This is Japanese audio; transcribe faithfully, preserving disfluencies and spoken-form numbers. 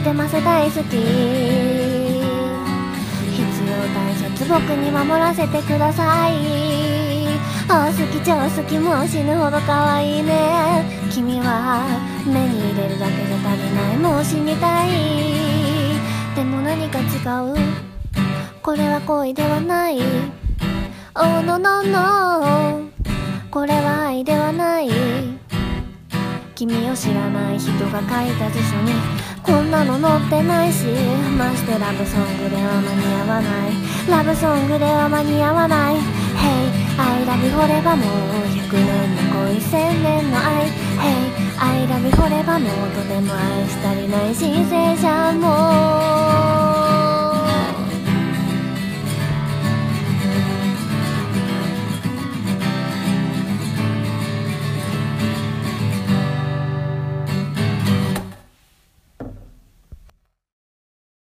てます大好き、必要大切僕に守らせてください。あ好き超好きもう死ぬほど可愛いね。君は目に入れるだけじゃ足りない、もう死にたい。でも何か違う、これは恋ではない。 Oh no no no、 これは愛ではない。君を知らない人が書いた辞書にこんなの載ってないし、ましてラブソングでは間に合わない、ラブソングでは間に合わない。 Hey I love you forever もうひゃくねんの恋千年の愛。 Hey I love you forever もうとても愛し足りない新生者も